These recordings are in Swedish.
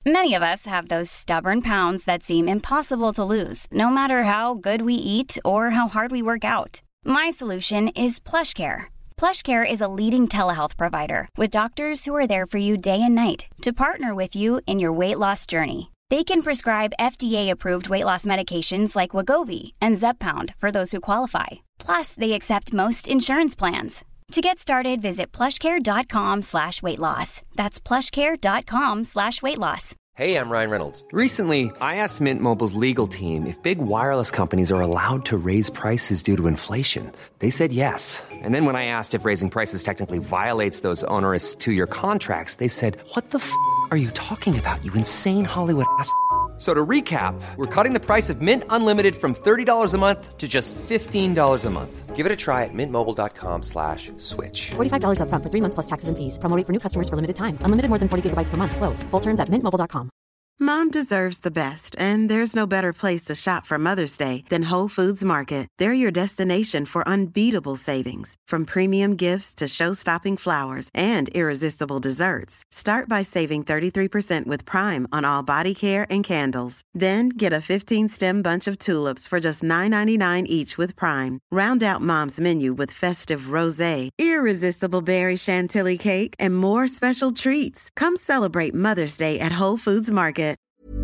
Many of us have those stubborn pounds that seem impossible to lose, no matter how good we eat or how hard we work out. My solution is PlushCare. PlushCare is a leading telehealth provider with doctors who are there for you day and night to partner with you in your weight loss journey. They can prescribe FDA-approved weight loss medications like Wegovy and Zepbound for those who qualify. Plus, they accept most insurance plans. To get started, visit plushcare.com/weightloss. That's plushcare.com/weightloss. Hey, I'm Ryan Reynolds. Recently, I asked Mint Mobile's legal team if big wireless companies are allowed to raise prices due to inflation. They said yes. And then when I asked if raising prices technically violates those onerous two-year contracts, they said, "What the are you talking about, you insane Hollywood ass?" So to recap, we're cutting the price of Mint Unlimited from $30 a month to just $15 a month. Give it a try at mintmobile.com/switch. $45 up front for 3 months plus taxes and fees. Promo rate for new customers for limited time. Unlimited more than 40 gigabytes per month. Slows full terms at mintmobile.com. Mom deserves the best, and there's no better place to shop for Mother's Day than Whole Foods Market. They're your destination for unbeatable savings, from premium gifts to show-stopping flowers and irresistible desserts. Start by saving 33% with Prime on all body care and candles. Then get a 15-stem bunch of tulips for just $9.99 each with Prime. Round out Mom's menu with festive rosé, irresistible berry chantilly cake, and more special treats. Come celebrate Mother's Day at Whole Foods Market.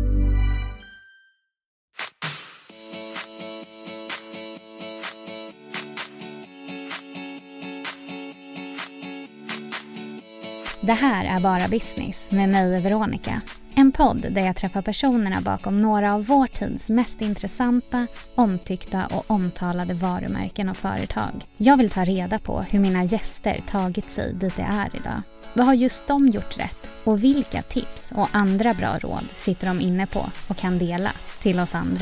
Det här är Bara Business med mig, Veronica. En podd där jag träffar personerna bakom några av vår tids mest intressanta, omtyckta och omtalade varumärken och företag. Jag vill ta reda på hur mina gäster tagit sig dit det är idag. Vad har just de gjort rätt? Och vilka tips och andra bra råd sitter de inne på och kan dela till oss andra?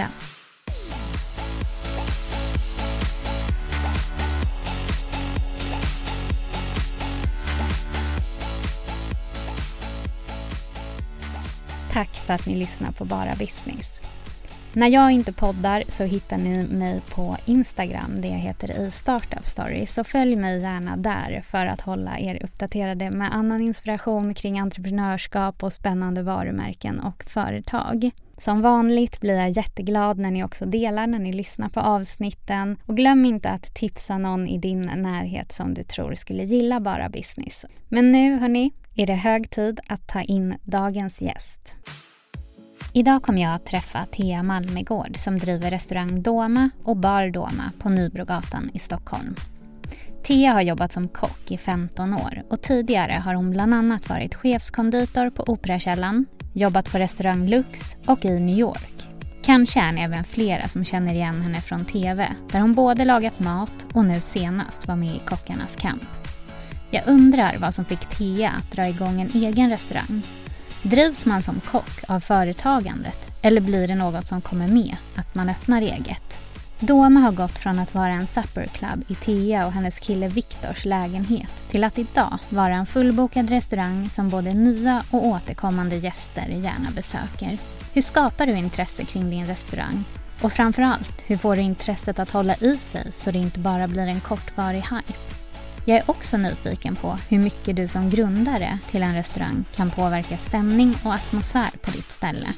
Tack för att ni lyssnar på Bara Business. När jag inte poddar så hittar ni mig på Instagram där jag heter i Startup Story. Så följ mig gärna där för att hålla er uppdaterade med annan inspiration kring entreprenörskap och spännande varumärken och företag. Som vanligt blir jag jätteglad när ni också delar när ni lyssnar på avsnitten. Och glöm inte att tipsa någon i din närhet som du tror skulle gilla Bara Business. Men nu hörni, är det hög tid att ta in dagens gäst. Idag kommer jag att träffa Thea Malmegård som driver restaurang Doma och bar Doma på Nybrogatan i Stockholm. Thea har jobbat som kock i 15 år och tidigare har hon bland annat varit chefskonditor på Operakällan, jobbat på restaurang Lux och i New York. Kanske är ni även flera som känner igen henne från TV där hon både lagat mat och nu senast var med i Kockarnas kamp. Jag undrar vad som fick Thea att dra igång en egen restaurang. Drivs man som kock av företagandet eller blir det något som kommer med att man öppnar eget? Doma har gått från att vara en supperclub i Thea och hennes kille Viktors lägenhet till att idag vara en fullbokad restaurang som både nya och återkommande gäster gärna besöker. Hur skapar du intresse kring din restaurang? Och framförallt, hur får du intresset att hålla i sig så det inte bara blir en kortvarig hype? Jag är också nyfiken på hur mycket du som grundare till en restaurang kan påverka stämning och atmosfär på ditt ställe.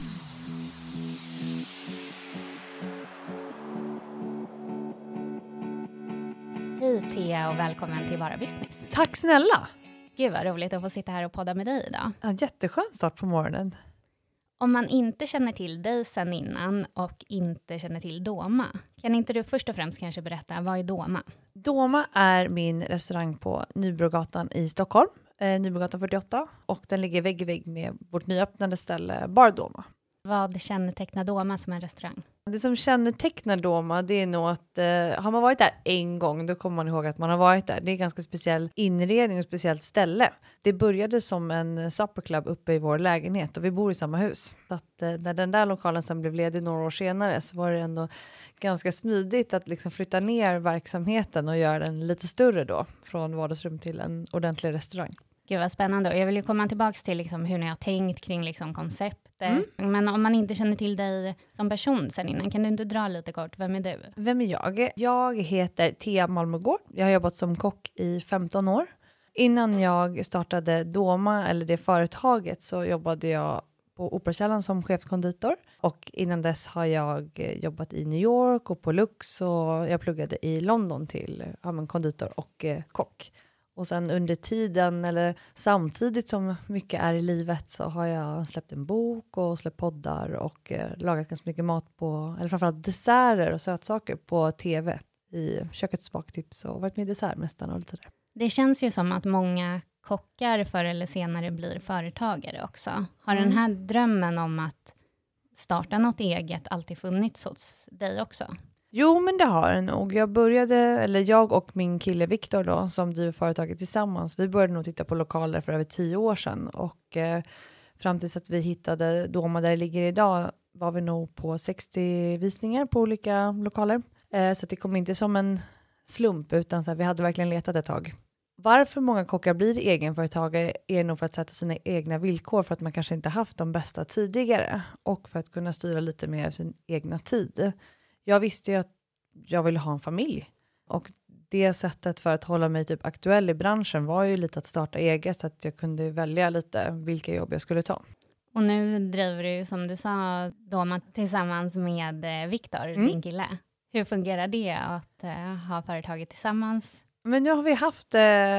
Hej Thea och välkommen till Bara Business. Tack snälla! Gud vad roligt att få sitta här och podda med dig idag. En jätteskön start på morgonen. Om man inte känner till dig sedan innan och inte känner till Doma, kan inte du först och främst kanske berätta, vad är Doma? Doma är min restaurang på Nybrogatan i Stockholm, Nybrogatan 48. Och den ligger vägg i vägg med vårt nyöppnade ställe Bar Doma. Vad kännetecknar Doma som en restaurang? Det som kännetecknar Doma, det är nog att har man varit där en gång, då kommer man ihåg att man har varit där. Det är en ganska speciell inredning och speciellt ställe. Det började som en supperclub uppe i vår lägenhet och vi bor i samma hus. Så att när den där lokalen sen blev ledig några år senare så var det ändå ganska smidigt att liksom flytta ner verksamheten och göra den lite större då. Från vardagsrum till en ordentlig restaurang. Gud vad spännande. Och jag vill ju komma tillbaka till liksom hur ni har tänkt kring liksom konceptet. Men om man inte känner till dig som person sen innan, kan du inte dra lite kort? Vem är du? Vem är jag? Jag heter Thea Malmegård. Jag har jobbat som kock i 15 år. Innan jag startade Doma, eller det företaget, så jobbade jag på Operakällaren som chefskonditor. Och innan dess har jag jobbat i New York och på Lux, och jag pluggade i London till konditor och kock. Och sen under tiden, eller samtidigt som mycket är i livet, så har jag släppt en bok och släppt poddar och lagat ganska mycket mat på, eller framförallt desserter och sötsaker på tv i Kökets baktips, och varit med i Dessertmästaren och lite sådär. Det känns ju som att många kockar förr eller senare blir företagare också. Har den här drömmen om att starta något eget alltid funnits hos dig också? Jo, men det har den nog. Jag och min kille Viktor då, som driver företaget tillsammans, vi började nog titta på lokaler för över 10 år sedan. Och fram tills att vi hittade Doma där det ligger idag var vi nog på 60 visningar på olika lokaler. Så det kom inte som en slump, utan så här, vi hade verkligen letat ett tag. Varför många kockar blir egenföretagare är nog för att sätta sina egna villkor, för att man kanske inte haft de bästa tidigare, och för att kunna styra lite mer av sin egna tid. Jag visste ju att jag ville ha en familj, och det sättet för att hålla mig typ aktuell i branschen var ju lite att starta eget, så att jag kunde välja lite vilka jobb jag skulle ta. Och nu driver du, som du sa, Doma tillsammans med Viktor, din kille. Hur fungerar det att ha företaget tillsammans? Men nu har vi haft,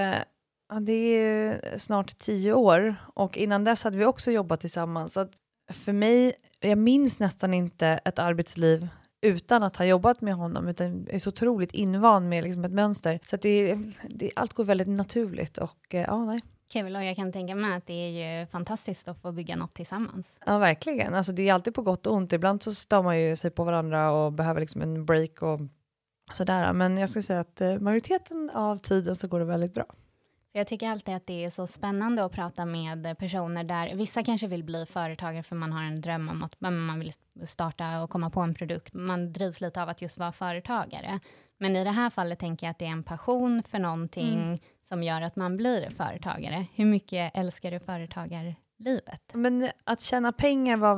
det är ju snart 10 år, och innan dess hade vi också jobbat tillsammans. Så att för mig, jag minns nästan inte ett arbetsliv utan att ha jobbat med honom, utan är så otroligt invan med liksom ett mönster. Så att allt går väldigt naturligt, och nej. Kul, och jag kan tänka mig att det är ju fantastiskt att få bygga något tillsammans. Ja, verkligen. Alltså det är alltid på gott och ont. Ibland så stör man ju sig på varandra och behöver liksom en break och sådär. Men jag ska säga att majoriteten av tiden så går det väldigt bra. Jag tycker alltid att det är så spännande att prata med personer där vissa kanske vill bli företagare för man har en dröm om att man vill starta och komma på en produkt. Man drivs lite av att just vara företagare. Men i det här fallet tänker jag att det är en passion för någonting som gör att man blir företagare. Hur mycket älskar du företagarlivet? Men att tjäna pengar har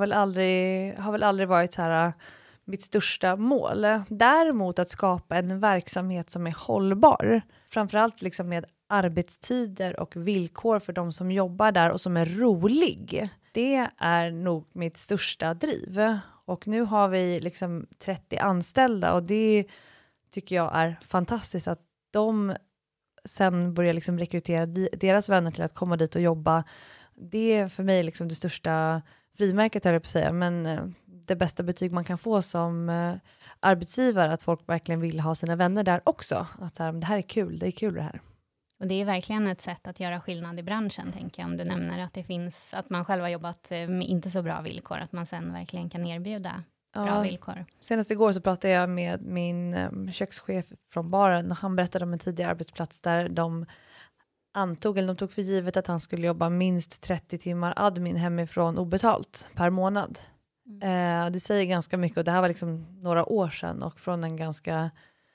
väl aldrig varit så här mitt största mål. Däremot att skapa en verksamhet som är hållbar. Framförallt liksom med arbetstider och villkor för de som jobbar där och som är rolig. Det är nog mitt största driv. Och nu har vi liksom 30 anställda, och det tycker jag är fantastiskt att de sen börjar liksom rekrytera deras vänner till att komma dit och jobba. Det är för mig liksom det största frimärket, höll jag på att säga, men det bästa betyg man kan få som arbetsgivare, att folk verkligen vill ha sina vänner där också. Att så här, det här är kul, det är kul det här. Och det är verkligen ett sätt att göra skillnad i branschen, tänker jag. Om du nämner att det finns, att man själv har jobbat med inte så bra villkor, att man sen verkligen kan erbjuda bra villkor. Senast igår så pratade jag med min kökschef från baren, och han berättade om en tidigare arbetsplats där de tog för givet att han skulle jobba minst 30 timmar admin hemifrån obetalt per månad. Det säger ganska mycket, och det här var liksom några år sedan, och från en ganska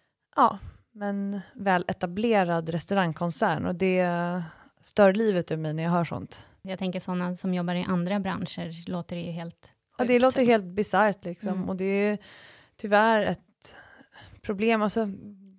men väl etablerad restaurangkoncern, och det stör livet ur mig när jag hör sånt. Jag tänker sådana som jobbar i andra branscher låter det ju helt sjukt. Ja, det låter helt bisarrt liksom. Och det är tyvärr ett problem. Alltså,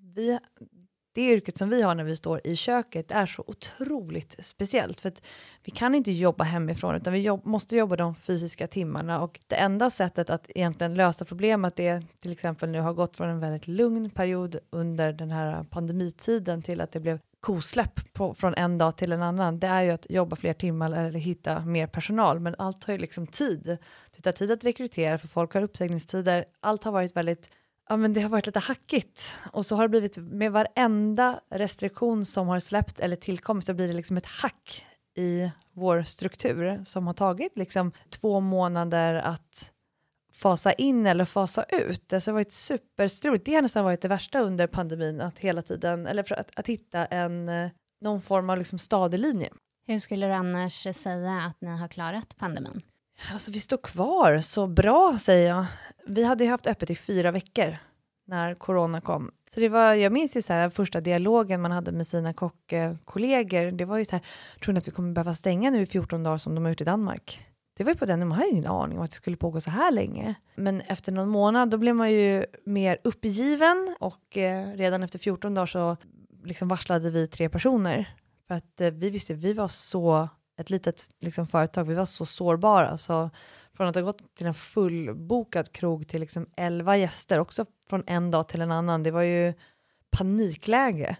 det yrket som vi har när vi står i köket är så otroligt speciellt, för att vi kan inte jobba hemifrån, utan vi måste jobba de fysiska timmarna, och det enda sättet att egentligen lösa problemet är, till exempel nu har gått från en väldigt lugn period under den här pandemitiden till att det blev kosläpp från en dag till en annan. Det är ju att jobba fler timmar eller hitta mer personal, men allt har ju liksom tid. Det tar tid att rekrytera, för folk har uppsägningstider. Allt har varit väldigt men det har varit lite hackigt, och så har det blivit med varenda restriktion som har släppt eller tillkommit, så blir det liksom ett hack i vår struktur som har tagit liksom 2 månader att fasa in eller fasa ut. Det har varit superstruligt. Det har nästan varit det värsta under pandemin, att hela tiden, eller för att hitta någon form av liksom stadig linje. Hur skulle du annars säga att ni har klarat pandemin? Alltså vi står kvar så bra, säger jag. Vi hade ju haft öppet i 4 veckor när corona kom. Så det var, jag minns ju så här, första dialogen man hade med sina kockkollegor. Det var ju så här, tror ni att vi kommer behöva stänga nu i 14 dagar som de har gjort i Danmark? Det var ju på den, man hade ingen aning om att det skulle pågå så här länge. Men efter någon månad, då blev man ju mer uppgiven. Och redan efter 14 dagar så liksom varslade vi 3 personer. För att vi visste, vi var så ett litet liksom, företag. Vi var så sårbara. Så från att ha gått till en fullbokad krog till liksom 11 gäster. Också från en dag till en annan. Det var ju panikläge.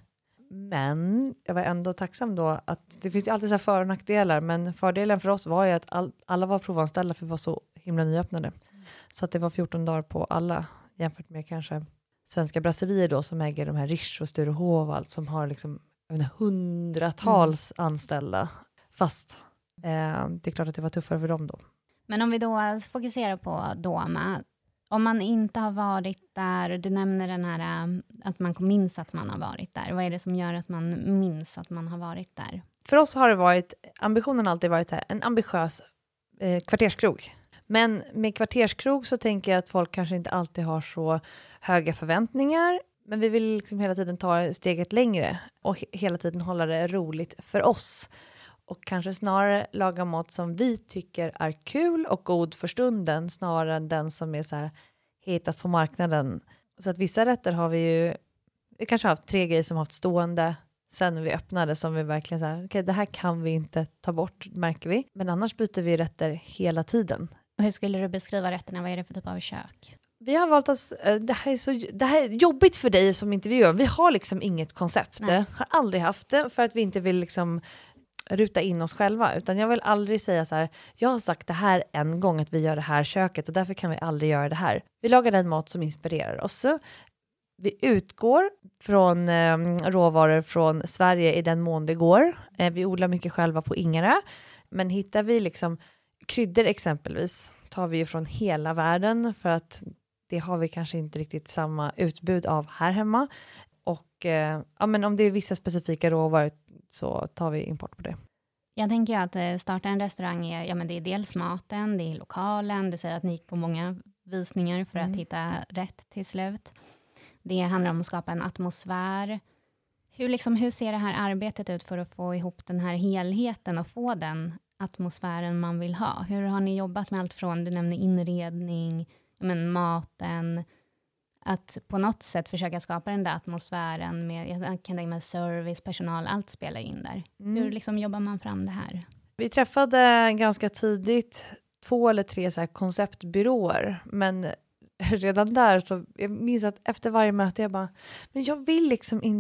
Men jag var ändå tacksam då att det finns ju alltid så här för- och nackdelar. Men fördelen för oss var ju att alla var provanställda för vi var så himla nyöppnade. Så att det var 14 dagar på alla jämfört med kanske svenska brasserier då som äger de här Riche och Sturehof och allt som har liksom hundratals anställda. Fast det är klart att det var tuffare för dem då. Men om vi då fokuserar på Doma. Om man inte har varit där, du nämner den här att man minns att man har varit där. Vad är det som gör att man minns att man har varit där? För oss har det varit, ambitionen har alltid varit här, en ambitiös kvarterskrog. Men med kvarterskrog så tänker jag att folk kanske inte alltid har så höga förväntningar. Men vi vill liksom hela tiden ta steget längre och hela tiden hålla det roligt för oss. Och kanske snarare laga mat som vi tycker är kul och god för stunden snarare än den som är så här hetast på marknaden. Så att vissa rätter har vi kanske haft 3 grejer som har haft stående sen vi öppnade som vi verkligen så här, okej, det här kan vi inte ta bort, märker vi. Men annars byter vi rätter hela tiden. Och hur skulle du beskriva rätterna? Vad är det för typ av kök? Vi har valt att, det här är jobbigt för dig som intervjuar. Vi har liksom inget koncept. Nej. Har aldrig haft det för att vi inte vill liksom ruta in oss själva. Utan jag vill aldrig säga så här, jag har sagt det här en gång att vi gör det här köket och därför kan vi aldrig göra det här. Vi lagar den mat som inspirerar oss. Vi utgår från råvaror från Sverige i den mån det går. Vi odlar mycket själva på Ingarö. Men hittar vi liksom kryddor exempelvis tar vi ju från hela världen för att det har vi kanske inte riktigt samma utbud av här hemma. Och ja, men om det är vissa specifika råvaror så tar vi import på det. Jag tänker ju att starta en restaurang är, ja, men det är dels maten, det är lokalen. Du säger att ni gick på många visningar för att hitta rätt till slut. Det handlar om att skapa en atmosfär. Hur ser det här arbetet ut för att få ihop den här helheten och få den atmosfären man vill ha? Hur har ni jobbat med allt från, du nämner inredning, men maten, att på något sätt försöka skapa den där atmosfären med, jag kan tänka mig service, personal, allt spelar in där. Hur liksom jobbar man fram det här? Vi träffade ganska tidigt 2 eller 3 så här konceptbyråer, men redan där så jag minns att efter varje möte jag bara, men jag vill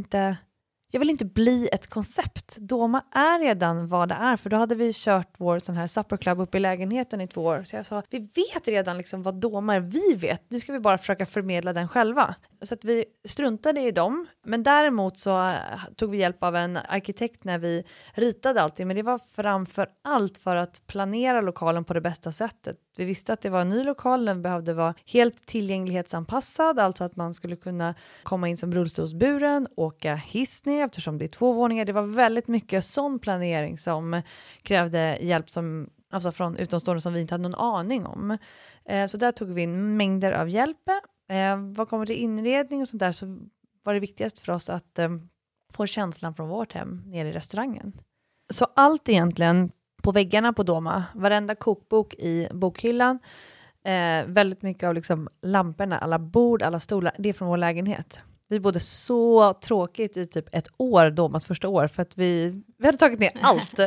inte bli ett koncept. Doma är redan vad det är. För då hade vi kört vår sån här supper club upp i lägenheten i 2 år. Så jag sa, vi vet redan liksom vad Doma är. Vi vet. Nu ska vi bara försöka förmedla den själva. Så att vi struntade i dem. Men däremot så tog vi hjälp av en arkitekt när vi ritade allting. Men det var framför allt för att planera lokalen på det bästa sättet. Vi visste att det var en ny lokal. Den behövde vara helt tillgänglighetsanpassad. Alltså att man skulle kunna komma in som rullstolsburen, åka hiss ner eftersom det är 2 våningar. Det var väldigt mycket sån planering som krävde hjälp alltså från utomstående som vi inte hade någon aning om. Så där tog vi in mängder av hjälp. Vad kommer till inredning och sånt där så var det viktigast för oss att få känslan från vårt hem nere i restaurangen. Så allt egentligen på väggarna på Doma, varenda kokbok i bokhyllan, väldigt mycket av liksom lamporna, alla bord, alla stolar, det är från vår lägenhet. Vi bodde så tråkigt i typ 1 år, Domas första år, för att vi hade tagit ner allt.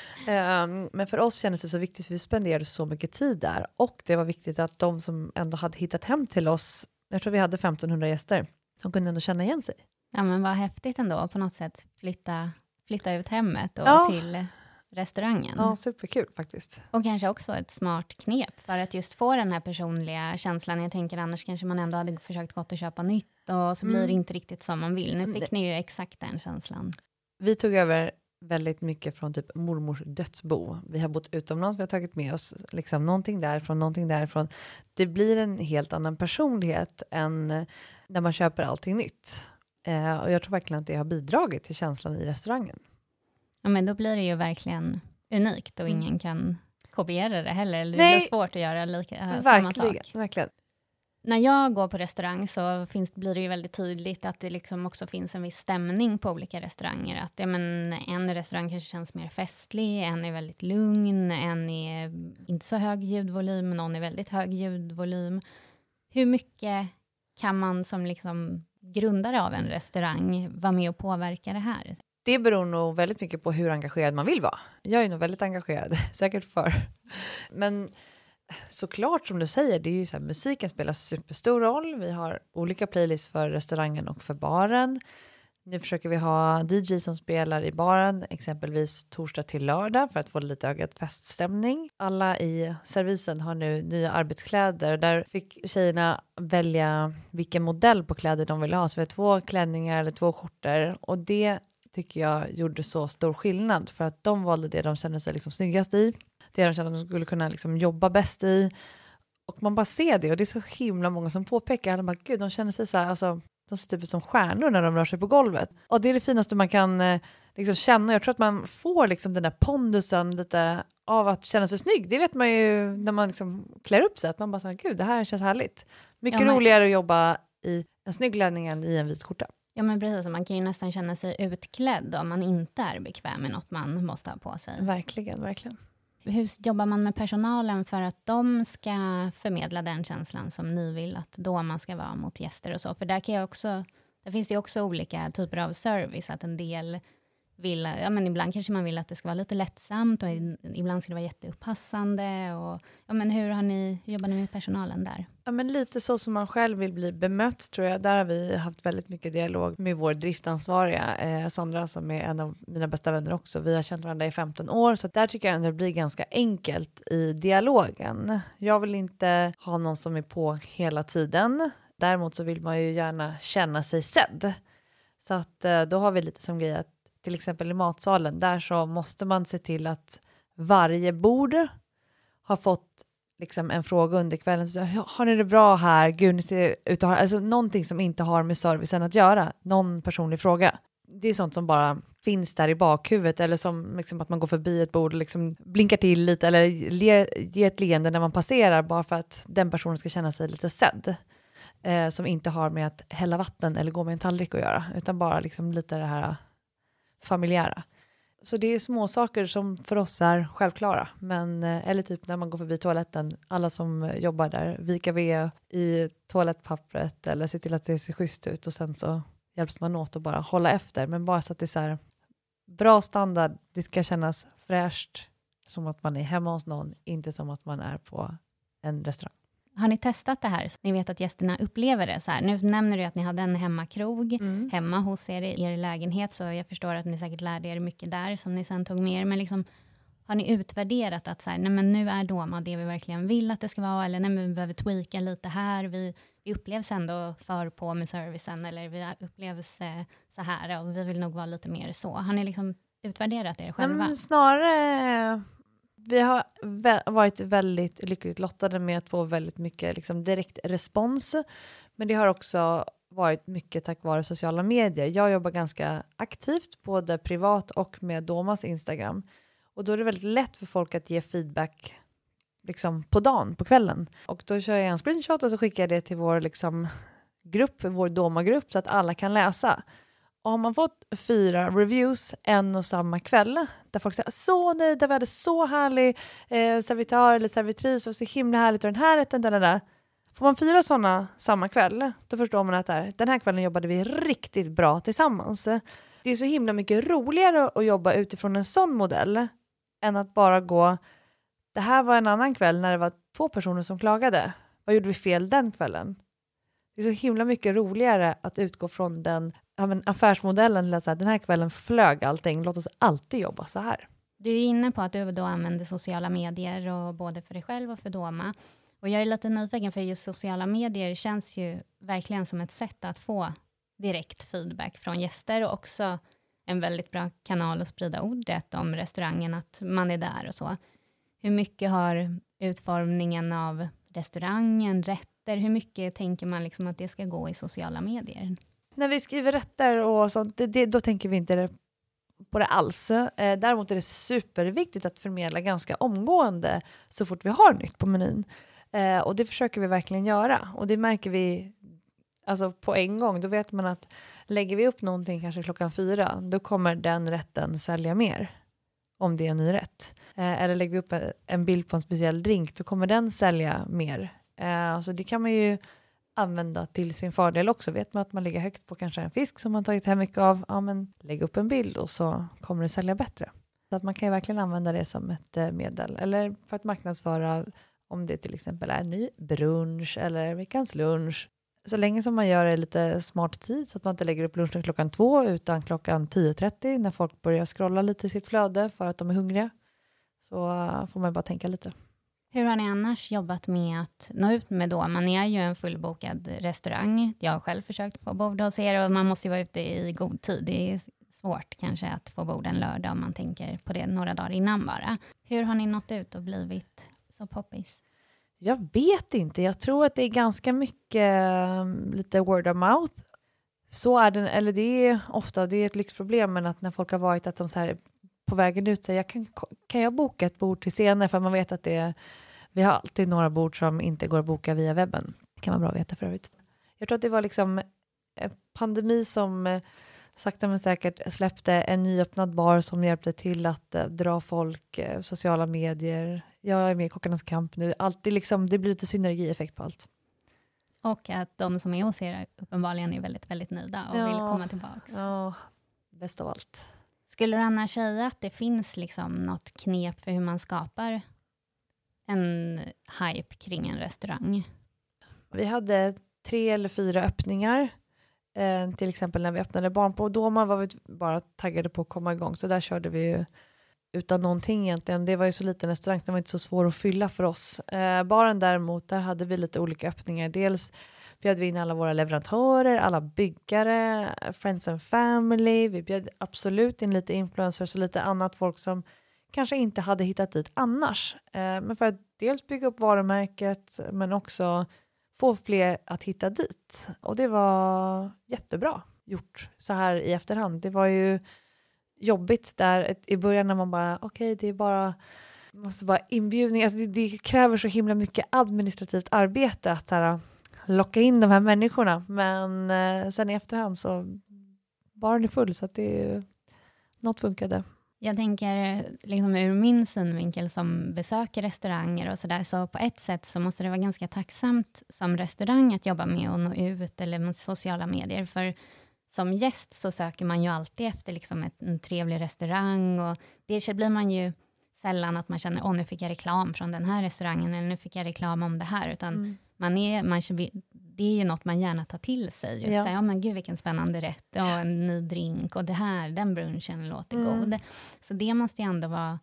Men för oss kändes det så viktigt, för vi spenderade så mycket tid där. Och det var viktigt att de som ändå hade hittat hem till oss, jag tror vi hade 1500 gäster, de kunde ändå känna igen sig. Ja, men vad häftigt ändå på något sätt flytta ut hemmet och till restaurangen. Ja, superkul faktiskt. Och kanske också ett smart knep för att just få den här personliga känslan. Jag tänker annars kanske man ändå hade försökt gått och köpa nytt och så blir det inte riktigt som man vill. Nu fick ni ju exakt den känslan. Vi tog över väldigt mycket från typ mormors dödsbo. Vi har bott utomlands, vi har tagit med oss liksom någonting därifrån. Det blir en helt annan personlighet än när man köper allting nytt. Och jag tror verkligen att det har bidragit till känslan i restaurangen. Ja, men då blir det ju verkligen unikt och ingen kan kopiera det heller. Eller det blir svårt att göra samma sak. Verkligen. När jag går på restaurang så blir det ju väldigt tydligt att det liksom också finns en viss stämning på olika restauranger. Att en restaurang kanske känns mer festlig, en är väldigt lugn, en är inte så hög ljudvolym, någon är väldigt hög ljudvolym. Hur mycket kan man som liksom grundare av en restaurang vara med och påverka det här? Det beror nog väldigt mycket på hur engagerad man vill vara. Jag är nog väldigt engagerad, säkert för. Men såklart som du säger, det är ju så här, musiken spelar superstor roll. Vi har olika playlists för restaurangen och för baren. Nu försöker vi ha DJ som spelar i baren, exempelvis torsdag till lördag för att få lite ögat feststämning. Alla i servisen har nu nya arbetskläder. Där fick tjejerna välja vilken modell på kläder de ville ha. Så vi har 2 klänningar eller 2 skjortor. Och det tycker jag gjorde så stor skillnad för att de valde det de kände sig liksom snyggast i. Det de kände att de skulle kunna liksom jobba bäst i. Och man bara ser det och det är så himla många som påpekar. De bara, gud, de känner sig så här, alltså, de ser typ som stjärnor när de rör sig på golvet. Och det är det finaste man kan liksom känna. Jag tror att man får liksom den där pondusen lite av att känna sig snygg. Det vet man ju när man liksom klär upp sig. Att man bara säger, gud, det här känns härligt. Mycket roligare att jobba i en snygg klänning än i en vit skjorta. Ja, men precis. Man kan ju nästan känna sig utklädd om man inte är bekväm med något man måste ha på sig. Verkligen, verkligen. Hur jobbar man med personalen för att de ska förmedla den känslan som ni vill att då man ska vara mot gäster och så? För där finns det ju också olika typer av service. Att en del vill, ja men ibland kanske man vill att det ska vara lite lättsamt och ibland ska det vara jätteuppassande. Och, ja men hur jobbar ni med personalen där? Ja men lite så som man själv vill bli bemött tror jag. Där har vi haft väldigt mycket dialog med vår driftansvariga Sandra som är en av mina bästa vänner också. Vi har känt varandra i 15 år så där tycker jag att det blir ganska enkelt i dialogen. Jag vill inte ha någon som är på hela tiden. Däremot så vill man ju gärna känna sig sedd. Så att då har vi lite som grej att till exempel i matsalen, där så måste man se till att varje bord har fått liksom en fråga under kvällen. Så, har ni det bra här? Gud, ni ser ut att ha... Alltså någonting som inte har med servicen att göra. Någon personlig fråga. Det är sånt som bara finns där i bakhuvudet. Eller som liksom, att man går förbi ett bord och liksom blinkar till lite. Eller ger ett leende när man passerar. Bara för att den personen ska känna sig lite sedd. Som inte har med att hälla vatten eller gå med en tallrik att göra. Utan bara liksom lite det här familjära. Så det är små saker som för oss är självklara. Men, eller typ när man går förbi toaletten. Alla som jobbar där vika ved i toalettpappret. Eller se till att det ser schysst ut. Och sen så hjälps man åt att bara hålla efter. Men bara så att det är så här bra standard. Det ska kännas fräscht. Som att man är hemma hos någon. Inte som att man är på en restaurang. Har ni testat det här? Så ni vet att gästerna upplever det så här. Nu nämner du att ni hade en hemmakrog hemma hos er i er lägenhet. Så jag förstår att ni säkert lärde er mycket där som ni sen tog med er. Men liksom, har ni utvärderat att så här, nej men nu är Doma det vi verkligen vill att det ska vara. Eller nej men vi behöver tweaka lite här. Vi upplevs ändå för på med servicen. Eller vi upplevs så här och vi vill nog vara lite mer så. Har ni liksom utvärderat er själva? Men snarare... Vi har varit väldigt lyckligt lottade med att få väldigt mycket liksom, direkt respons. Men det har också varit mycket tack vare sociala medier. Jag jobbar ganska aktivt både privat och med Domas Instagram. Och då är det väldigt lätt för folk att ge feedback liksom, på dagen, på kvällen. Och då kör jag en screenshot och så skickar jag det till vår liksom, grupp, vår Doma-grupp så att alla kan läsa. Och har man fått 4 reviews en och samma kväll där folk säger så nöjda, vi hade så härlig servitör eller servitris och så himla härligt och den här rätten, där. Får man 4 sådana samma kväll, då förstår man att den här kvällen jobbade vi riktigt bra tillsammans. Det är så himla mycket roligare att jobba utifrån en sån modell än att bara gå, det här var en annan kväll när det var 2 personer som klagade. Vad gjorde vi fel den kvällen? Det är så himla mycket roligare att utgå från den affärsmodellen. Att den här kvällen flög allting. Låt oss alltid jobba så här. Du är inne på att du då använder sociala medier och både för dig själv och för Doma. Och jag är lite nyfiken för just sociala medier känns ju verkligen som ett sätt att få direkt feedback från gäster och också en väldigt bra kanal att sprida ordet om restaurangen, att man är där och så. Hur mycket har utformningen av restaurangen, rätter, hur mycket tänker man liksom att det ska gå i sociala medier? När vi skriver rätter och sånt, då tänker vi inte på det alls. Däremot är det superviktigt att förmedla ganska omgående så fort vi har nytt på menyn. Och det försöker vi verkligen göra. Och det märker vi alltså på en gång. Då vet man att lägger vi upp någonting kanske 4:00, då kommer den rätten sälja mer. Om det är en ny rätt. Eller lägger vi upp en bild på en speciell drink, då kommer den sälja mer. Så det kan man ju använda till sin fördel också. Vet man att man ligger högt på kanske en fisk som man tagit hem mycket av, ja men lägg upp en bild och så kommer det sälja bättre. Så att man kan ju verkligen använda det som ett medel. Eller för att marknadsföra om det till exempel är ny brunch eller veckans lunch. Så länge som man gör det lite smart tid så att man inte lägger upp lunchen klockan 2 utan klockan 10:30 när folk börjar scrolla lite i sitt flöde för att de är hungriga. Så får man bara tänka lite. Hur har ni annars jobbat med att nå ut med då? Man är ju en fullbokad restaurang. Jag har själv försökt få bord hos er och man måste ju vara ute i god tid. Det är svårt kanske att få bord en lördag om man tänker på det några dagar innan bara. Hur har ni nått ut och blivit så poppis? Jag vet inte. Jag tror att det är ganska mycket lite word of mouth. Så är det, eller det är ofta det är ett lyxproblem, men att när folk har varit att de så här på vägen ut säger kan jag boka ett bord till senare, för man vet att vi har alltid några bord som inte går att boka via webben. Det kan vara bra att veta för övrigt. Jag tror att det var liksom en pandemi som sakta men säkert släppte en nyöppnad bar som hjälpte till att dra folk, sociala medier. Jag är med i Kockarnas kamp nu. Alltid liksom, det blir lite synergieffekt på allt. Och att de som är hos er uppenbarligen är väldigt, väldigt nöjda och vill komma tillbaka. Ja, bäst av allt. Skulle du annars säga att det finns liksom något knep för hur man skapar en hype kring en restaurang? Vi hade 3 eller 4 öppningar. Till exempel när vi öppnade barn på Doma var vi bara taggade på att komma igång. Så där körde vi ju utan någonting egentligen. Det var ju så liten restaurang, det var inte så svår att fylla för oss. Baren däremot, där hade vi lite olika öppningar. Dels bjöd vi in alla våra leverantörer, alla byggare, friends and family. Vi bjöd absolut in lite influencers och lite annat folk som kanske inte hade hittat dit annars. Men för att dels bygga upp varumärket men också få fler att hitta dit. Och det var jättebra gjort så här i efterhand. Det var ju jobbigt där i början när man bara okej, det är bara måste bara inbjudning. Alltså det kräver så himla mycket administrativt arbete att så här, locka in de här människorna. Men sen i efterhand så baren är full, så att något funkade. Jag tänker liksom ur min synvinkel som besöker restauranger och sådär, så på ett sätt så måste det vara ganska tacksamt som restaurang att jobba med och nå ut eller med sociala medier, för som gäst så söker man ju alltid efter liksom en trevlig restaurang, och det blir man ju sällan att man känner nu fick jag reklam från den här restaurangen eller nu fick jag reklam om det här, utan det är ju något man gärna tar till sig. Just säga, men gud vilken spännande rätt och en ny drink och det här, den brunchen låter god. Så det måste ju ändå vara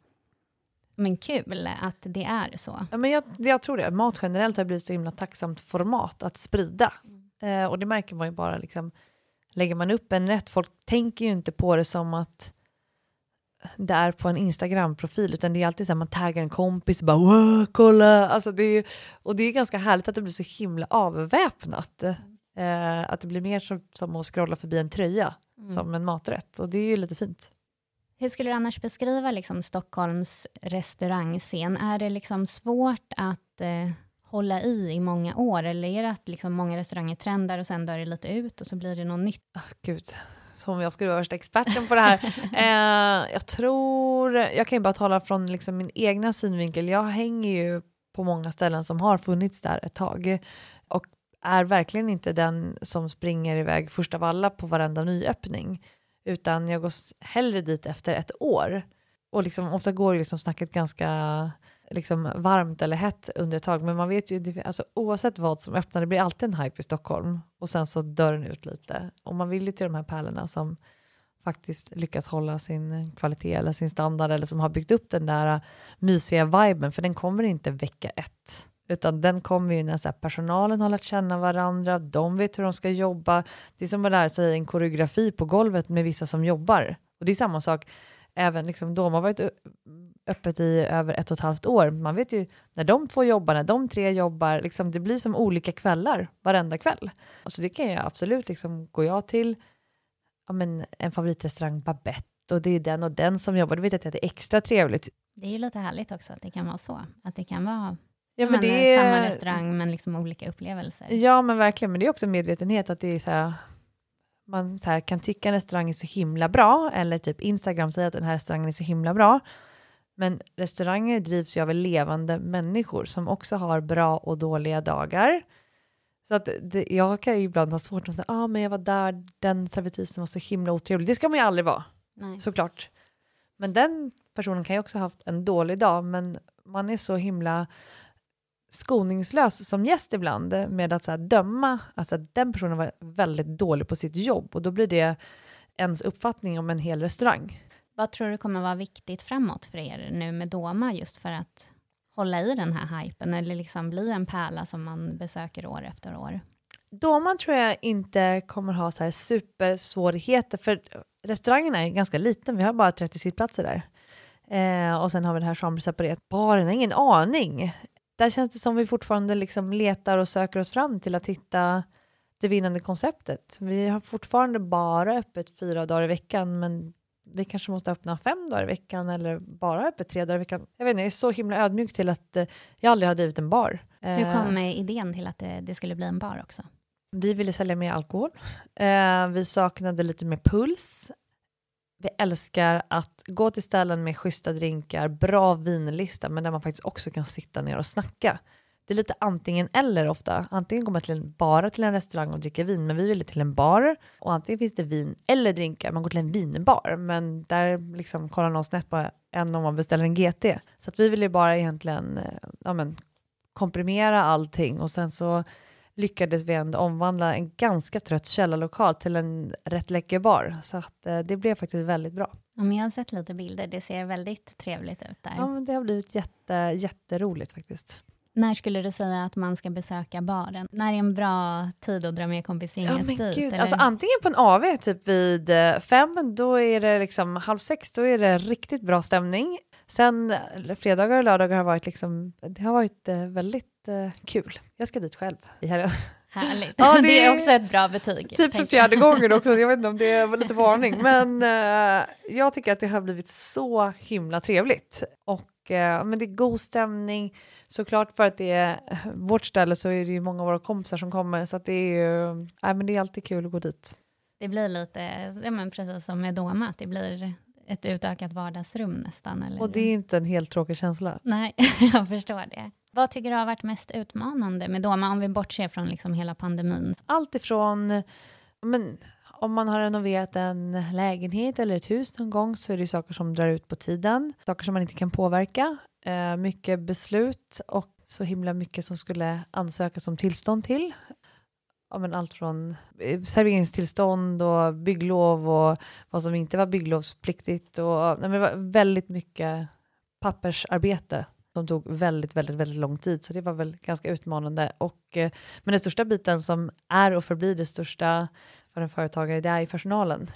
kul att det är så. Ja, men jag tror det. Mat generellt har blivit så himla tacksamt format att sprida. Och det märker man ju bara liksom, lägger man upp en rätt, folk tänker ju inte på det som att det är på en Instagram-profil, utan det är alltid så här, man taggar en kompis och bara wow, kolla, alltså det är ganska härligt att det blir så himla avväpnat, att det blir mer som att scrolla förbi en tröja som en maträtt, och det är ju lite fint. Hur skulle du annars beskriva liksom Stockholms restaurangscen? Är det liksom svårt att hålla i många år, eller är det att liksom många restauranger trendar och sen dör det lite ut och så blir det något nytt? Gud, som jag skulle vara värsta experten på det här. Jag kan ju bara tala från liksom min egna synvinkel. Jag hänger ju på många ställen som har funnits där ett tag och är verkligen inte den som springer iväg först av alla på varenda nyöppning, utan jag går hellre dit efter ett år, och liksom ofta går ju liksom snacket ganska liksom varmt eller hett under ett tag, men man vet ju, alltså, oavsett vad som öppnar, det blir alltid en hype i Stockholm och sen så dör den ut lite, och man vill ju till de här pärlorna som faktiskt lyckas hålla sin kvalitet eller sin standard, eller som har byggt upp den där mysiga viben, för den kommer inte vecka 1, utan den kommer ju när så här, personalen har lärt känna varandra, de vet hur de ska jobba. Det är som att lära sig en koreografi på golvet med vissa som jobbar, och det är samma sak även liksom, de har varit öppet i över 1,5 år. Man vet ju när de 2 jobbar, när de 3 jobbar, liksom, det blir som olika kvällar varenda kväll. Och så det kan jag absolut, liksom, går jag till en favoritrestaurang, Babette, och det är den och den som jobbar, då vet jag att det är extra trevligt. Det är ju lite härligt också att det kan vara så. Att det kan vara men det är samma restaurang men liksom olika upplevelser. Ja, men verkligen. Men det är också medvetenhet att det är så här, man så här, kan tycka en restaurang är så himla bra, eller typ Instagram säger att den här restaurangen är så himla bra. Men restauranger drivs ju av levande människor som också har bra och dåliga dagar. Så att jag kan ju ibland ha svårt att säga, men jag var där, den servitrisen var så himla otrevlig. Det ska man ju aldrig vara, såklart. Men den personen kan ju också ha haft en dålig dag, men man är så himla skoningslös som gäst ibland med att så här döma, alltså att den personen var väldigt dålig på sitt jobb, och då blir det ens uppfattning om en hel restaurang. Vad tror du kommer vara viktigt framåt för er nu med Doma, just för att hålla i den här hypen eller liksom bli en pärla som man besöker år efter år? Doma tror jag inte kommer ha så här supersvårigheter, för restaurangen är ganska liten, vi har bara 30 sittplatser där. Och sen har vi det här chambre separat. Baren, ingen aning. Där känns det som vi fortfarande liksom letar och söker oss fram till att hitta det vinnande konceptet. Vi har fortfarande bara öppet 4 dagar i veckan, men vi kanske måste öppna 5 dagar i veckan eller bara öppet 3 dagar i veckan. Jag vet inte, jag är så himla ödmjuk till att jag aldrig har drivit en bar. Hur kom idén till att det skulle bli en bar också? Vi ville sälja mer alkohol. Vi saknade lite mer puls. Vi älskar att gå till ställen med schyssta drinkar, bra vinlista, men där man faktiskt också kan sitta ner och snacka. Det är lite antingen eller ofta. Antingen går man bara till en restaurang och dricker vin, men vi ville till en bar. Och antingen finns det vin eller drinkar. Man går till en vinbar, men där liksom kollar någon snett på än om man beställer en GT. Så att vi ville bara egentligen komprimera allting, och sen så lyckades vi ändå omvandla en ganska trött källarlokal till en rätt läcker bar. Så att det blev faktiskt väldigt bra. Ja, men jag har sett lite bilder. Det ser väldigt trevligt ut där. Ja, men det har blivit jätteroligt faktiskt. När skulle du säga att man ska besöka baren? När är en bra tid att dra med kompisgänget dit? Gud. Alltså, antingen på en AV typ vid 5, då är det liksom 5:30, då är det riktigt bra stämning. Sen fredagar och lördagar har varit det har varit väldigt kul. Jag ska dit själv i helgen. Härligt. Ja, det är också ett bra betyg. Typ för 4:e gången också. Jag vet inte om det var lite varning. Men jag tycker att det har blivit så himla trevligt. Och men det är god stämning. Såklart, för att det är vårt ställe så är det ju många av våra kompisar som kommer. Så att det är ju, men det är alltid kul att gå dit. Det blir lite, precis som med Doma. Det blir ett utökat vardagsrum nästan. Eller? Och det är inte en helt tråkig känsla. Nej, jag förstår det. Vad tycker du har varit mest utmanande med Doma, om vi bortser från liksom hela pandemin? Allt ifrån, om man har renoverat en lägenhet eller ett hus någon gång, så är det saker som drar ut på tiden. Saker som man inte kan påverka. Mycket beslut och så himla mycket som skulle ansökas om tillstånd till. Allt från serveringstillstånd och bygglov och vad som inte var bygglovspliktigt. Och, det var väldigt mycket pappersarbete som tog väldigt, väldigt, väldigt lång tid. Så det var väl ganska utmanande. Men den största biten som är och förblir det största för en företagare, det är i personalen.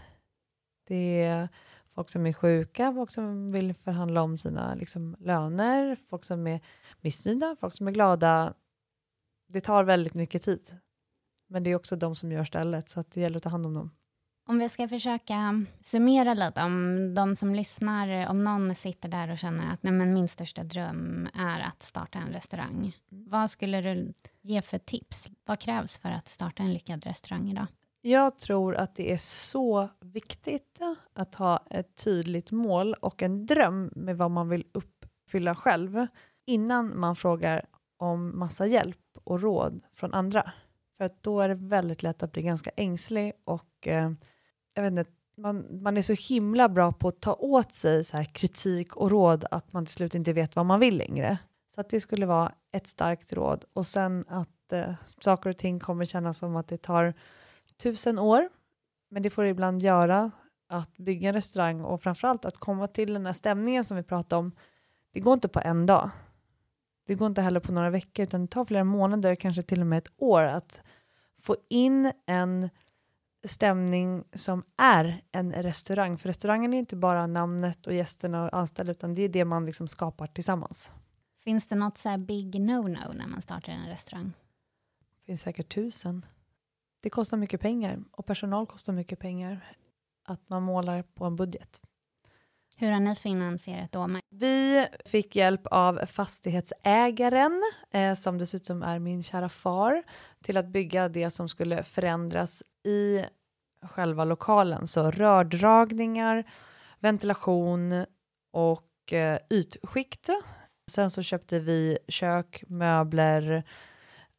Det är folk som är sjuka, folk som vill förhandla om sina löner, folk som är missnöjda, folk som är glada. Det tar väldigt mycket tid. Men det är också de som gör stället, så att det gäller att ta hand om dem. Om vi ska försöka summera lite om de som lyssnar, om någon sitter där och känner att min största dröm är att starta en restaurang. Vad skulle du ge för tips? Vad krävs för att starta en lyckad restaurang idag? Jag tror att det är så viktigt att ha ett tydligt mål och en dröm med vad man vill uppfylla själv innan man frågar om massa hjälp och råd från andra. För att då är det väldigt lätt att bli ganska ängslig och jag vet inte, man är så himla bra på att ta åt sig så här kritik och råd att man till slut inte vet vad man vill längre. Så att det skulle vara ett starkt råd. Och sen att saker och ting kommer kännas som att det tar 1000 år. Men det får det ibland göra att bygga en restaurang, och framförallt att komma till den här stämningen som vi pratade om. Det går inte på en dag. Det går inte heller på några veckor, utan det tar flera månader, kanske till och med ett år, att få in en stämning som är en restaurang. För restaurangen är inte bara namnet och gästerna och anställda, utan det är det man skapar tillsammans. Finns det något så här big no-no när man startar en restaurang? Det finns säkert 1000. Det kostar mycket pengar, och personal kostar mycket pengar. Att man målar på en budget. Hur har ni finansierat då? Vi fick hjälp av fastighetsägaren, som dessutom är min kära far, till att bygga det som skulle förändras i själva lokalen. Så rördragningar, ventilation och ytskikt. Sen så köpte vi kök, möbler,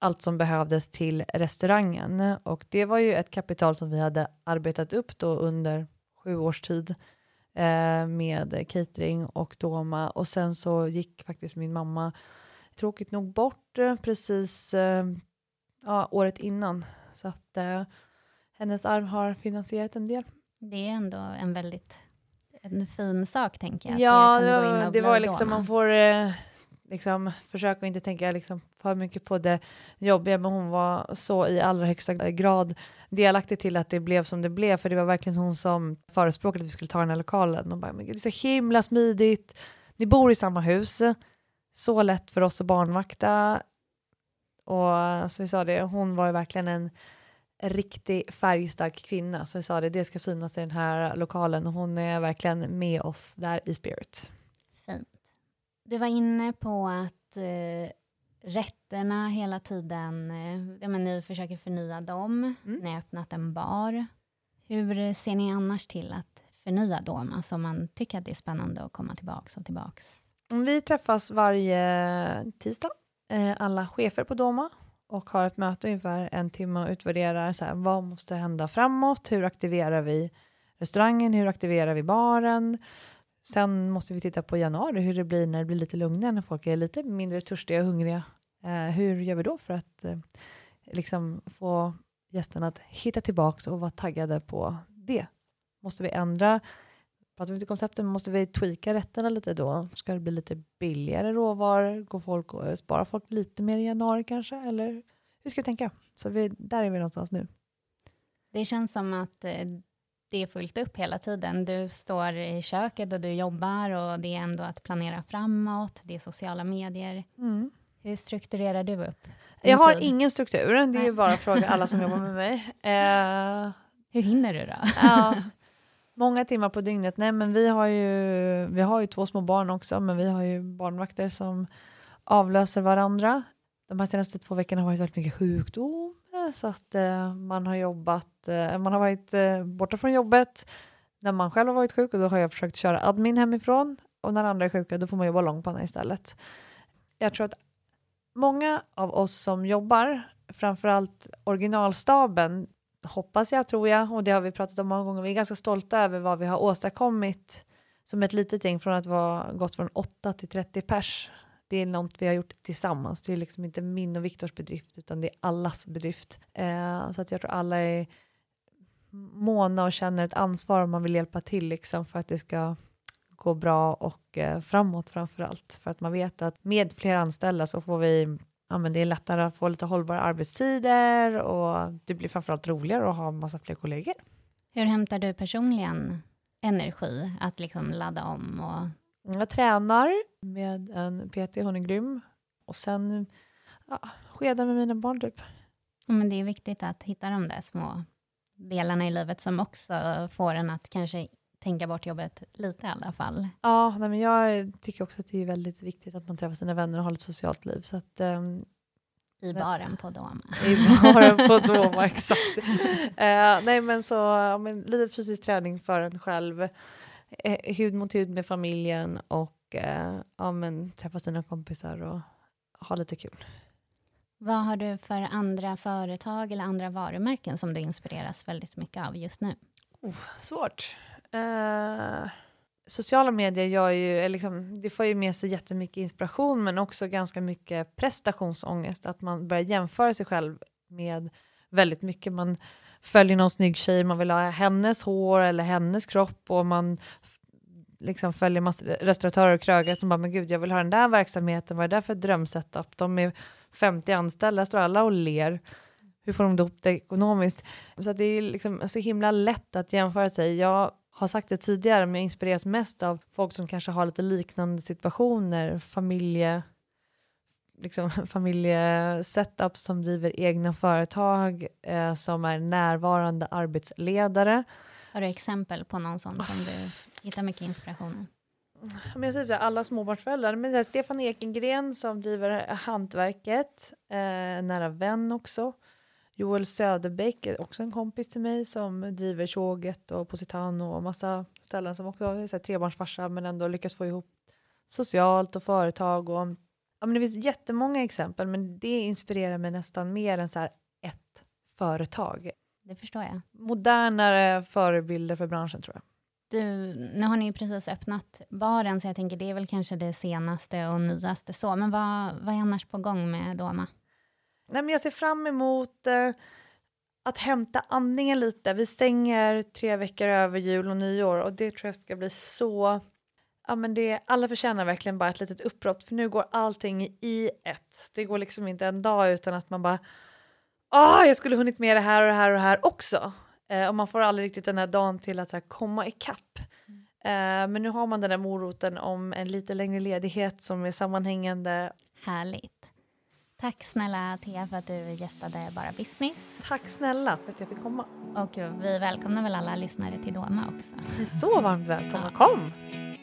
allt som behövdes till restaurangen. Och det var ju ett kapital som vi hade arbetat upp då under 7 års tid med catering och Doma. Och sen så gick faktiskt min mamma tråkigt nog bort precis året innan. Så att hennes arv har finansierat en del. Det är ändå en fin sak, tänker jag. Ja, det var liksom, man får liksom försöka inte tänka liksom för mycket på det jobbiga, men hon var så i allra högsta grad delaktig till att det blev som det blev, för det var verkligen hon som förespråkade att vi skulle ta den här lokalen. Och bara, men gud, det är så himla smidigt. Ni bor i samma hus. Så lätt för oss att barnvakta. Och så vi sa det, hon var ju verkligen en riktig färgstark kvinna. Så vi sa det ska synas i den här lokalen. Och hon är verkligen med oss där i spirit. Fint. Du var inne på att rätterna hela tiden, men ni försöker förnya dem. Ni har öppnat en bar. Hur ser ni annars till att förnya Doma, så man tycker att det är spännande att komma tillbaks? Vi träffas varje tisdag, alla chefer på Doma, och har ett möte ungefär 1 timme och utvärderar så här, vad måste hända framåt, hur aktiverar vi restaurangen, hur aktiverar vi baren. Sen måste vi titta på januari, hur det blir när det blir lite lugnare, när folk är lite mindre törstiga och hungriga. Hur gör vi då för att liksom få gästerna att hitta tillbaka och vara taggade på det? Måste vi ändra? Pratar vi inte koncepten, måste vi tweaka rätterna lite då? Ska det bli lite billigare råvaror? Sparar folk lite mer i januari kanske? Eller hur ska vi tänka? Så där är vi någonstans nu. Det känns som att det är fullt upp hela tiden. Du står i köket och du jobbar, och det är ändå att planera framåt. Det är sociala medier. Hur strukturerar du upp? Jag har ingen struktur. Det är ju bara att fråga alla som jobbar med mig. Hur hinner du då? Ja, många timmar på dygnet. Nej, men vi har ju 2 små barn också, men vi har ju barnvakter som avlöser varandra. De här senaste 2 veckorna har varit väldigt mycket sjukdom, så att man har varit borta från jobbet när man själv har varit sjuk, och då har jag försökt köra admin hemifrån, och när andra är sjuka då får man jobba långpanna istället. Jag tror att många av oss som jobbar, framförallt originalstaben, tror jag, och det har vi pratat om många gånger, vi är ganska stolta över vad vi har åstadkommit som ett litet gäng, från att vara gått från 8 till 30 pers. Det är något vi har gjort tillsammans. Det är liksom inte min och Viktors bedrift, utan det är allas bedrift. Så att jag tror alla är måna och känner ett ansvar om man vill hjälpa till liksom, för att det ska gå bra och framåt framförallt. För att man vet att med fler anställda så får vi, men det är lättare att få lite hållbara arbetstider, och det blir framförallt roligare att ha massa fler kollegor. Hur hämtar du personligen energi att liksom ladda om? Jag tränar med en PT, hon är grym. Och sen skedar med mina barn typ. Men det är viktigt att hitta de där små delarna i livet som också får en att kanske tänka bort jobbet lite i alla fall. Ja, men jag tycker också att det är väldigt viktigt att man träffar sina vänner och har ett socialt liv. Så att, I baren på Doma. I baren på Doma, exakt. Nej, men så lite fysisk träning för en själv. Hud mot hud med familjen, och träffa sina kompisar och ha lite kul. Vad har du för andra företag eller andra varumärken som du inspireras väldigt mycket av just nu? Svårt. Sociala medier gör ju, det får ju med sig jättemycket inspiration, men också ganska mycket prestationsångest. Att man börjar jämföra sig själv med väldigt mycket. Man följer någon snygg tjej, man vill ha hennes hår eller hennes kropp, och man liksom följer massa restauratörer och krögare som bara, men gud, jag vill ha den där verksamheten, vad är det för drömsetup? De är 50 anställda, står alla och ler. Hur får de ihop det ekonomiskt? Så att det är liksom så himla lätt att jämföra sig. Jag har sagt det tidigare, men jag inspireras mest av folk som kanske har lite liknande situationer, familjesetup, som driver egna företag, som är närvarande arbetsledare. Har du exempel på någon sån som du hittar mycket inspiration? Men jag säger alla småbarnsföräldrar. Men Stefan Ekengren som driver Hantverket, nära vän också. Joel Söderbäck är också en kompis till mig som driver Tåget och Positano och massa ställen, som också är trebarnsfarsa men ändå lyckas få ihop socialt och företag. Och Ja, men det finns jättemånga exempel, men det inspirerar mig nästan mer än så här ett företag. Det förstår jag. Modernare förebilder för branschen, tror jag. Nu har ni ju precis öppnat baren, så jag tänker det är väl kanske det senaste och nyaste så. Men vad är annars på gång med Doma? Nej, men jag ser fram emot att hämta andningen lite. Vi stänger 3 veckor över jul och nyår, och det tror jag ska bli så... Ja, men alla förtjänar verkligen bara ett litet uppbrott, för nu går allting i ett. Det går liksom inte en dag utan att man bara... jag skulle hunnit med det här och det här och det här också. Och man får aldrig riktigt den här dagen till att så här, komma ikapp. Men nu har man den där moroten om en lite längre ledighet som är sammanhängande. Härligt. Tack snälla Thea för att du gästade Bara Business. Tack snälla för att jag fick komma. Och vi välkomnar väl alla lyssnare till Doma också. Ni är så varmt välkomna. Ja. Kom!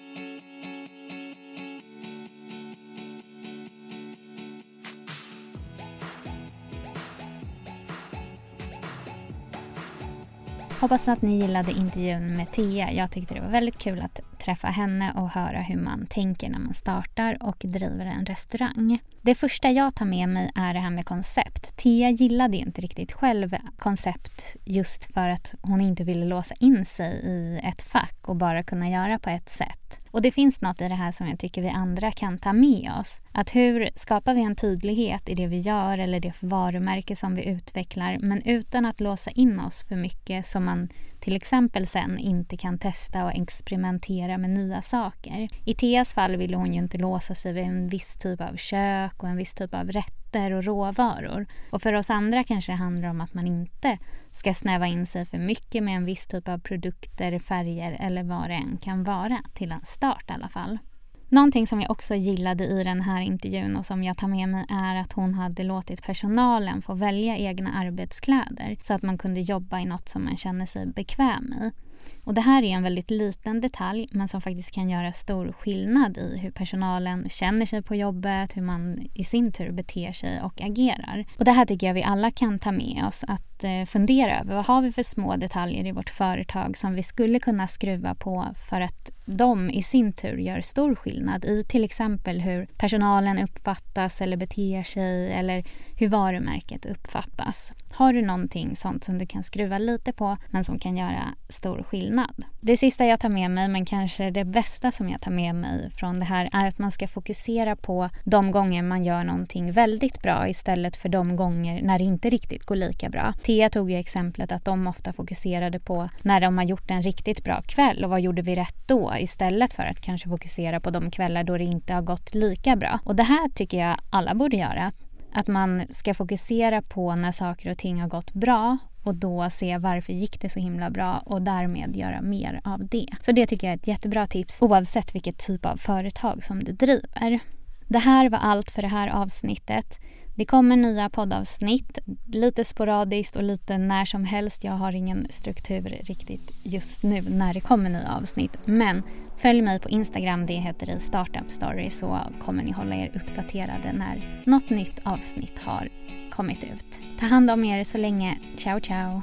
Hoppas att ni gillade intervjun med Thea. Jag tyckte det var väldigt kul att träffa henne och höra hur man tänker när man startar och driver en restaurang. Det första jag tar med mig är det här med koncept. Thea gillade inte riktigt själv koncept just för att hon inte ville låsa in sig i ett fack och bara kunna göra på ett sätt. Och det finns något i det här som jag tycker vi andra kan ta med oss. Att hur skapar vi en tydlighet i det vi gör eller det varumärke som vi utvecklar, men utan att låsa in oss för mycket som man till exempel sen inte kan testa och experimentera med nya saker. I Theas fall ville hon ju inte låsa sig vid en viss typ av kök och en viss typ av rätter och råvaror. Och för oss andra kanske det handlar om att man inte ska snäva in sig för mycket med en viss typ av produkter, färger eller vad det än kan vara, till en start i alla fall. Någonting som jag också gillade i den här intervjun och som jag tar med mig är att hon hade låtit personalen få välja egna arbetskläder så att man kunde jobba i något som man känner sig bekväm i. Och det här är en väldigt liten detalj men som faktiskt kan göra stor skillnad i hur personalen känner sig på jobbet, hur man i sin tur beter sig och agerar. Och det här tycker jag vi alla kan ta med oss, att fundera över vad har vi för små detaljer i vårt företag som vi skulle kunna skruva på för att de i sin tur gör stor skillnad i till exempel hur personalen uppfattas eller beter sig eller hur varumärket uppfattas. Har du någonting sånt som du kan skruva lite på men som kan göra stor skillnad? Det sista jag tar med mig, men kanske det bästa som jag tar med mig från det här, är att man ska fokusera på de gånger man gör någonting väldigt bra istället för de gånger när det inte riktigt går lika bra. Thea tog ju exemplet att de ofta fokuserade på när de har gjort en riktigt bra kväll och vad gjorde vi rätt då, istället för att kanske fokusera på de kvällar då det inte har gått lika bra. Och det här tycker jag alla borde göra. Att man ska fokusera på när saker och ting har gått bra och då se varför gick det så himla bra och därmed göra mer av det. Så det tycker jag är ett jättebra tips oavsett vilket typ av företag som du driver. Det här var allt för det här avsnittet. Det kommer nya poddavsnitt, lite sporadiskt och lite när som helst. Jag har ingen struktur riktigt just nu när det kommer nya avsnitt. Men följ mig på Instagram, det heter i Startup Story, så kommer ni hålla er uppdaterade när något nytt avsnitt har kommit ut. Ta hand om er så länge. Ciao, ciao!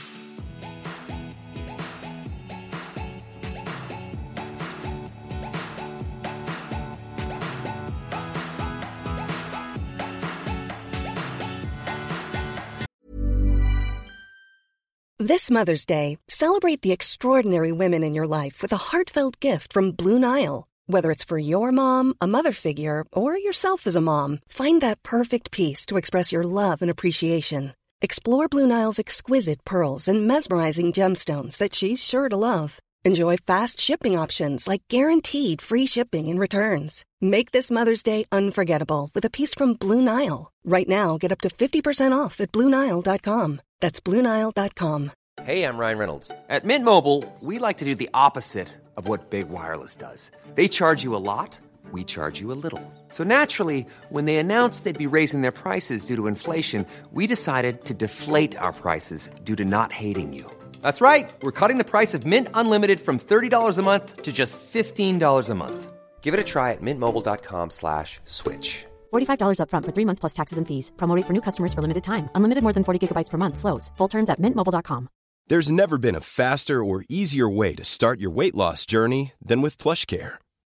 This Mother's Day, celebrate the extraordinary women in your life with a heartfelt gift from Blue Nile. Whether it's for your mom, a mother figure, or yourself as a mom, find that perfect piece to express your love and appreciation. Explore Blue Nile's exquisite pearls and mesmerizing gemstones that she's sure to love. Enjoy fast shipping options like guaranteed free shipping and returns. Make this Mother's Day unforgettable with a piece from Blue Nile. Right now, get up to 50% off at BlueNile.com. That's BlueNile.com. Hey, I'm Ryan Reynolds. At Mint Mobile, we like to do the opposite of what Big Wireless does. They charge you a lot, we charge you a little. So naturally, when they announced they'd be raising their prices due to inflation, we decided to deflate our prices due to not hating you. That's right. We're cutting the price of Mint Unlimited from $30 a month to just $15 a month. Give it a try at mintmobile.com/switch. $45 up front for 3 months plus taxes and fees. Promo rate for new customers for limited time. Unlimited more than 40 gigabytes per month. Slows full terms at mintmobile.com. There's never been a faster or easier way to start your weight loss journey than with PlushCare.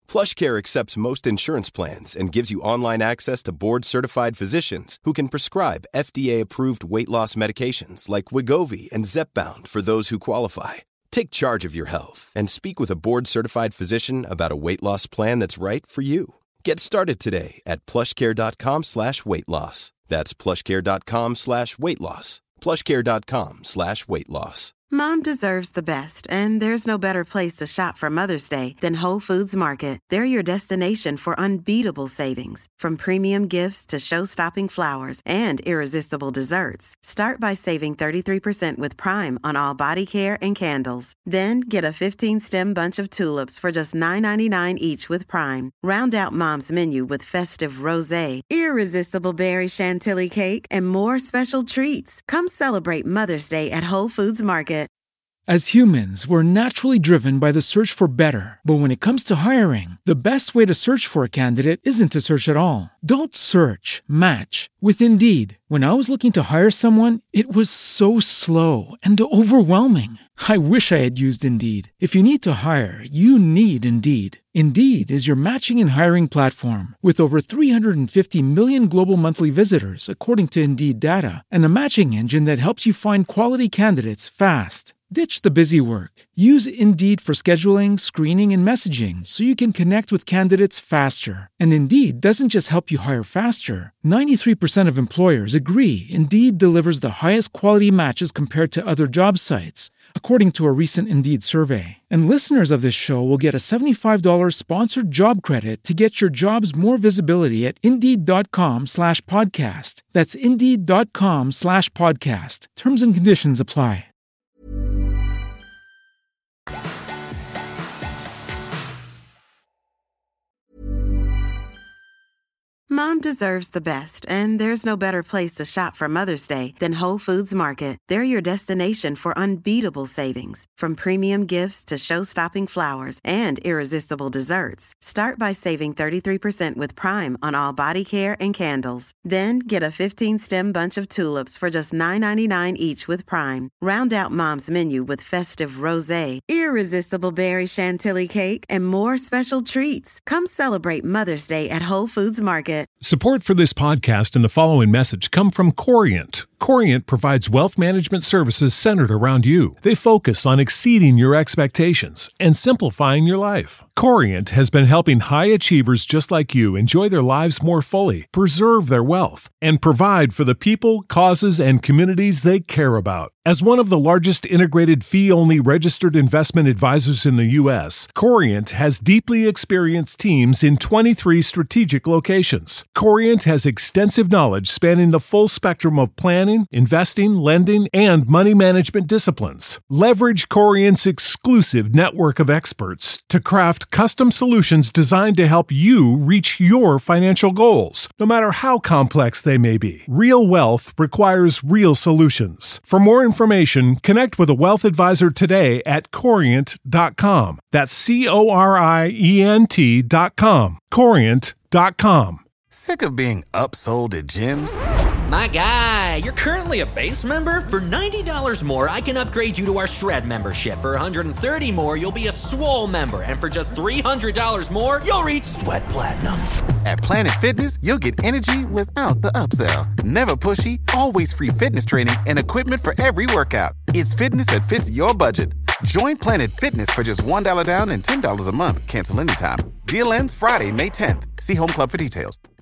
PlushCare accepts most insurance plans and gives you online access to board-certified physicians who can prescribe FDA-approved weight loss medications like Wegovy and Zepbound for those who qualify. Take charge of your health and speak with a board-certified physician about a weight loss plan that's right for you. Get started today at plushcare.com/weightloss. That's plushcare.com/weightloss. plushcare.com/weightloss. Mom deserves the best, and there's no better place to shop for Mother's Day than Whole Foods Market. They're your destination for unbeatable savings, from premium gifts to show-stopping flowers and irresistible desserts. Start by saving 33% with Prime on all body care and candles. Then get a 15-stem bunch of tulips for just $9.99 each with Prime. Round out Mom's menu with festive rosé, irresistible berry chantilly cake, and more special treats. Come celebrate Mother's Day at Whole Foods Market. As humans, we're naturally driven by the search for better. But when it comes to hiring, the best way to search for a candidate isn't to search at all. Don't search, match with Indeed. When I was looking to hire someone, it was so slow and overwhelming. I wish I had used Indeed. If you need to hire, you need Indeed. Indeed is your matching and hiring platform with over 350 million global monthly visitors, according to Indeed data, and a matching engine that helps you find quality candidates fast. Ditch the busy work. Use Indeed for scheduling, screening, and messaging so you can connect with candidates faster. And Indeed doesn't just help you hire faster. 93% of employers agree Indeed delivers the highest quality matches compared to other job sites, according to a recent Indeed survey. And listeners of this show will get a $75 sponsored job credit to get your jobs more visibility at Indeed.com/podcast. That's Indeed.com/podcast. Terms and conditions apply. Mom deserves the best, and there's no better place to shop for Mother's Day than Whole Foods Market. They're your destination for unbeatable savings, from premium gifts to show-stopping flowers and irresistible desserts. Start by saving 33% with Prime on all body care and candles. Then get a 15-stem bunch of tulips for just $9.99 each with Prime. Round out Mom's menu with festive rosé, irresistible berry chantilly cake, and more special treats. Come celebrate Mother's Day at Whole Foods Market. Support for this podcast and the following message come from Corient. Corient provides wealth management services centered around you. They focus on exceeding your expectations and simplifying your life. Corient has been helping high achievers just like you enjoy their lives more fully, preserve their wealth, and provide for the people, causes, and communities they care about. As one of the largest integrated fee-only registered investment advisors in the U.S., Corient has deeply experienced teams in 23 strategic locations. Corient has extensive knowledge spanning the full spectrum of planning, investing, lending, and money management disciplines. Leverage Corient's exclusive network of experts to craft custom solutions designed to help you reach your financial goals, no matter how complex they may be. Real wealth requires real solutions. For more information, connect with a wealth advisor today at Corient.com. That's Corient.com. Corient.com. Sick of being upsold at gyms? My guy, you're currently a base member. For $90 more, I can upgrade you to our Shred membership. For $130 more, you'll be a Swole member. And for just $300 more, you'll reach Sweat Platinum. At Planet Fitness, you'll get energy without the upsell. Never pushy, always free fitness training and equipment for every workout. It's fitness that fits your budget. Join Planet Fitness for just $1 down and $10 a month. Cancel anytime. Deal ends Friday, May 10th. See Home Club for details.